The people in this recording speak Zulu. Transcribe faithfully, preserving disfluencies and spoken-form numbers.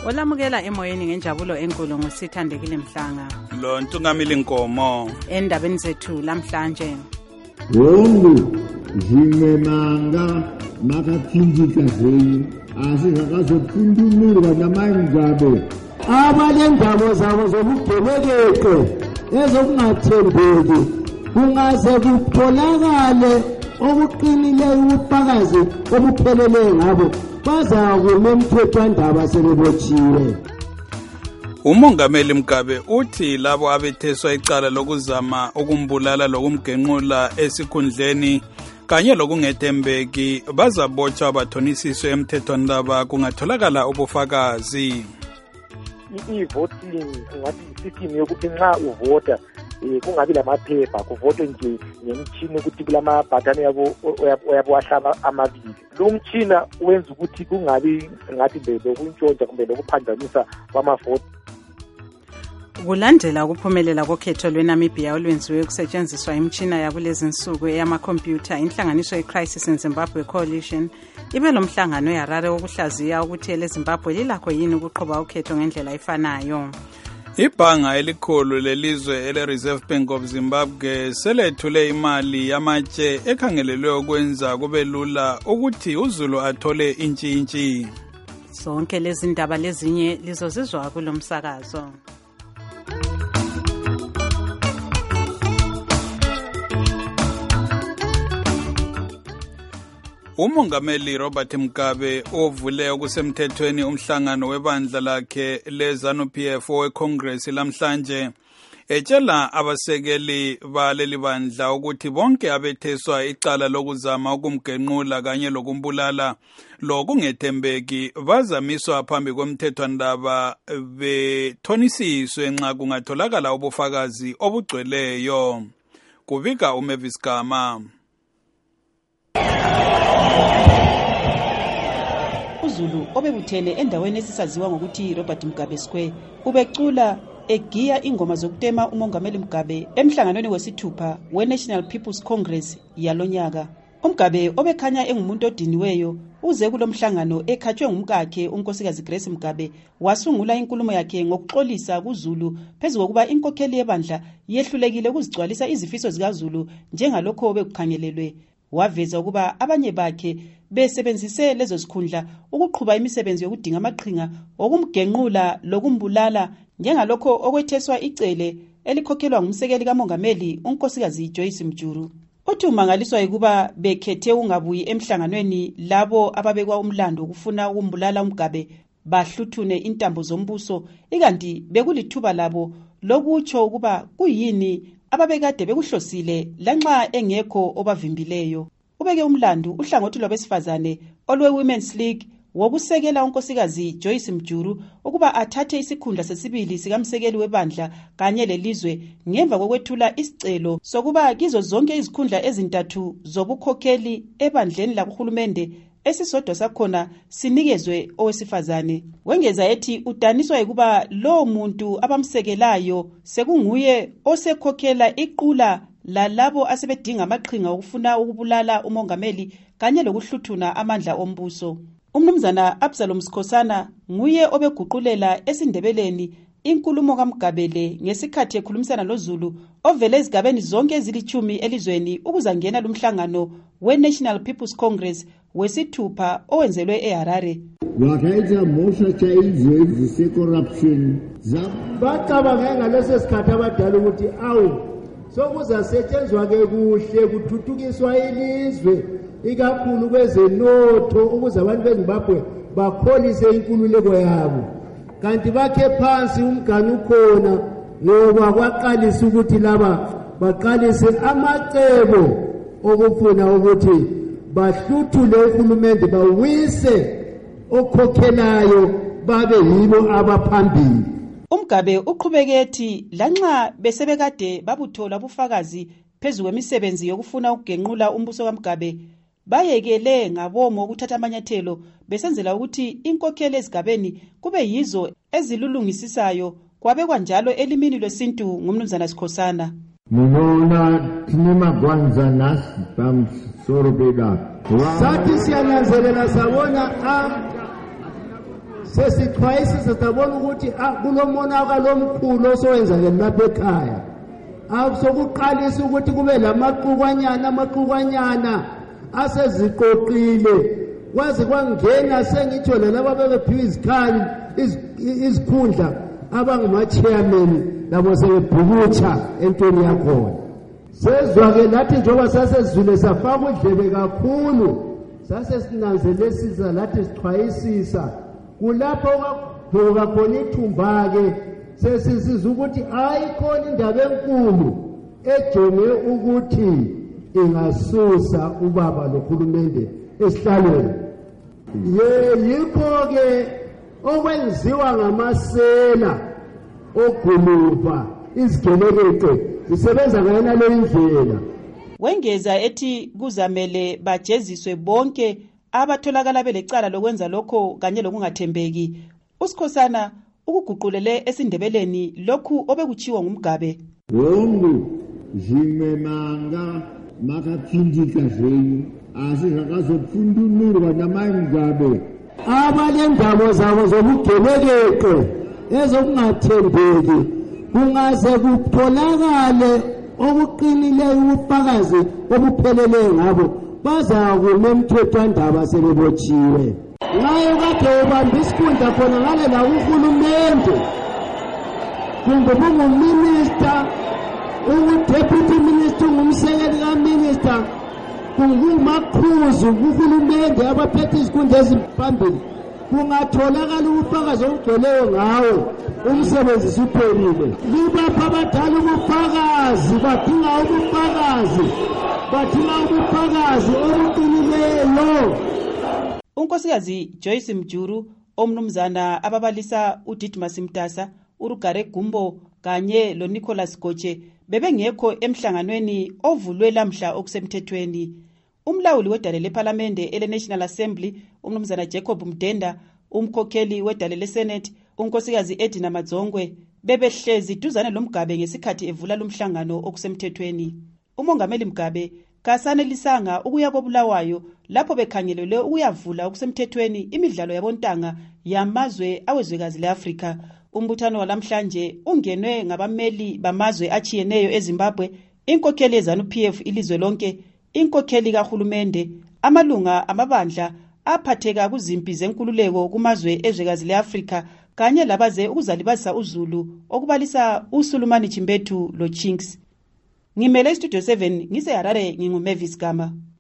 Olamukela emoyeni ngenjabulo enkulu ngusithandekile Mhlanga. Lo Ntungamili Nkomo. Endabeni zethu lamhlanje. Wonke zimenanga makathinjika zeni asizakazophindululwa namangabe abalendabo zabo zokubhekeke ezokungathembeki kungaze kutholakale okuqinileyo ubufakazi obuphelele ngabo bazakume emthethwandaba sebebotshiwe. Umongameli Mgabe uthi labo abetheswa icala lokuzama ukumbulala lokumgenqula esikhundleni kanye lokungethembeki bazabotshwa bathonisiswe emthethwandaba kungatholakala ubufakazi. I-voting ngathi system yokuthi nxa uvota kungabi lamaphepha kuvotwe nje ngemtshini ukuthi kulama button yabo oyabuwahlaba amabili. Lo mtshina wenza ukuthi kungabi ngathi belokuntshontsha kumbe lokuphandanisa kwamavoti. Kulandela ukuphumelela kokhetho lweNamibia olwenziwe kusetshenziswa imtshina yakulezi insuku eyamakhompyutha, inhlanganiso yeCrisis in Zimbabwe Coalition ibe lomhlangano eHarare wokuhlaziya ukuthi eleZimbabwe lilakho yini ukuqhuba ukhetho ngendlela efanayo. Ibhanga elikhulu lelizwe ele-Reserve Bank of Zimbabwe selethule imali yamatshe ekhangelelwe ukwenza kube lula ukuthi uZulu athole intshintshi. Zonke lezi ndaba lezinye lizozizwa kulomsakazo. Umongameli Robert Mugabe ovule okusemthethweni umhlangano webandla lakhe leZANU-P F weCongress lamhlanje etshela abasekeli baleli bandla ukuthi bonke abetheswa icala lokuzama ukumgenqula kanye lokumbulala lokungethembeki bazamiswa phambi komthethwandaba bethonisiswe nxa kungatholakala ubufakazi obugcweleyo. Kubika uMavis Gama. uZulu obebuthene endaweni esisaziwa ngokuthi Robert Mugabe Square ubecula egiya ingoma zokutema umongameli Mugabe emhlanganweni wesithupha we-National People's Congress yalonyaka. uMugabe obekhanya engumuntu odiniweyo uze kulomhlangano ekhatshwe ngumkakhe unkosikazi Grace Mugabe wasungula inkulumo yakhe ngokuxolisa kuZulu phezu kokuba inkokheli yebandla yehlulekile ukuzigcwalisa izifiso zikaZulu njengalokho bekukhangelelwe. Waveza ukuba abanye bakhe besebenzise lezo zikhundla ukuqhuba imisebenzi yokudinga amaqhinga okumgenqula lokumbulala njengalokho okwetheswa icele elikhokhelwa ngumsekeli kamongameli unkosikazi Joyce Mjuru. Uthi umangaliswa ukuba bekhethe ungabuyi emhlanganweni labo ababekwa umlando ukufuna ukumbulala uMugabe bahluthune intambo zombuso ikanti bekulithuba labo lokutsho ukuba kuyini ababekade bekuhlosile lanxa engekho obavimbileyo. Ubeke umlando uhlangothi lwabesifazane olwe Women's League wokusekela unkosikazi Joyce Mjuru ukuba athathe isikhundla sesibili sikamsekeli webandla kanye lelizwe ngemva kokwethula isicelo sokuba kizo zonke izikhundla ezintathu zobukhokheli ebandleni lakuhulumende esisodwa sakhona sinikezwe owesifazane. Wengeza ethi udaniswa ukuba lo muntu abamsekelayo sekunguye osekhokhela iqula lalabo asebedinga amaqhinga okufuna ukubulala umongameli kanye lokuhluthuna amandla ombuso. Umnumzana Absalom Sikhosana nguye obeguqulela esindebeleni inkulumo kaMugabele ngesikhathi ekhulumisana loZulu ovele ezigabeni zonke ezilithumi elizweni ukuzangena lumhlangano we-National People's Congress wesithupha owenzelwe eHarare. Wakaita mosha chaizwe zise-corruption. Bacabanga ngaleso sikhathi abadala ukuthi awu sokuzasetshenzwa-ke kuhle kuthuthukiswa ilizwe ikakhulu kwezenotho ukuze abantu beZimbabwe bakholise inkululeko yabo. Kanti bakhe phansi umganu khona ngoba kwaqalisa ukuthi laba baqalise amacebo okufuna ukuthi bahluthule uhulumende bawise okhokhelayo babe yibo abaphambili. uMugabe uqhubeke ethi lanxa besebekade babuthola ubufakazi phezu kwemisebenzi yokufuna ukugenqula umbuso kaMugabe bayekele ngabomo ukuthatha amanyathelo besenzela ukuthi inkokheli ezigabeni kube yizo ezilulungisisayo kwabekwa njalo elimini lwesintu ngumnumzana Sikhosana. Munona tinemagwanza nasi bamsoro bega. Sathi siyananzelela sabona sesixwayisisa sabona ukuthi kulomonakalo omkhulu osowenzakele lapha ekhaya. Akusokuqalisa ukuthi kube lamaqhukwanyana amaqhukwanyana aseziqoqile kwaze kwangena sengitsho laba bebephiwa izikhali izikhundla abanguma-chairman labo sebebhukutsha entweni yakhona. Sezwa-ke lathi njengoba sasezwile safaka udlebe kakhulu sase sinanzelesisa lathi sixwayisisa kulapho kwabhuka khona ithumba-ke sesisiza ukuthi ayikhona indaba enkulu ejonge ukuthi ingasusa ubaba nohulumende esihlalweni. Ye yikho-ke okwenziwa ngamasela oguluva izigelekeqe zisebenza ngayona leyo indlela. Wengeza ethi kuzamele bajeziswe bonke abatholakala belecala lokwenza lokho kanye lokungathembeki. uSikhosana ukuguqulele esindebeleni lokhu obekuchiwa ngumgabe. Wongu jimemanga makaphindika zenu asizakazopfundunurwa namangabe abalendabo zabo zobugelekeqe ezokungathembeki kungaze kutholakale okuqinileyo ubufakazi obuphelele ngabo bazakuma emthethwandaba sebebotshiwe. Ngayo kade ubamba isikhundla khona ngale la uhulumende kumbe bunguminister udeputy minister ngumsekeli kaminister kungumakhuzu kuhulumende abaphethe izikhundla eziphambili kungatholakala ubufakazi obugcweleyo ngawo umsebenzi suphelile. Libapha abadala ubufakazi badinga ubufakazi badinga ubufakazi obuqinileyo. Unkosikazi Joyce Mjuru omnumzana ababalisa uDidmus Mtasa uRugare Gumbo kanye lo Nicholas Goche bebengekho emhlanganweni ovulwe lamhla okusemthethweni. Umlawuli wedale leParlamente ele National Assembly umnumzana Jacob Mdenda, umkhokheli wedale leSenate unkosikazi Edina Madzongwe bebehlezi duzane lomgabe ngesikhathi evula lumhlangano okusemthethweni. Umongameli Mgabe kasanelisanga ukuya kobulawayo lapho bekhangelelwe ukuyavula okusemthethweni imidlalo yabontanga yamazwe awezwekazi leAfrika. Umbuthano walamhlanje ungenwe ngabameli bamazwe achiyeneyo eZimbabwe, inkokheli yeZANU-P F ilizwe lonke, inkokheli kahulumende, amalunga amabandla aphatheka kuzimpi zenkululeko kumazwe ezwekazi leAfrika kanye labaze ukuzalibazisa uZulu okubalisa uSulumani Chimbethu lo Chinks. Ngimele Studio seven ngise Harare nginguMavis Gama.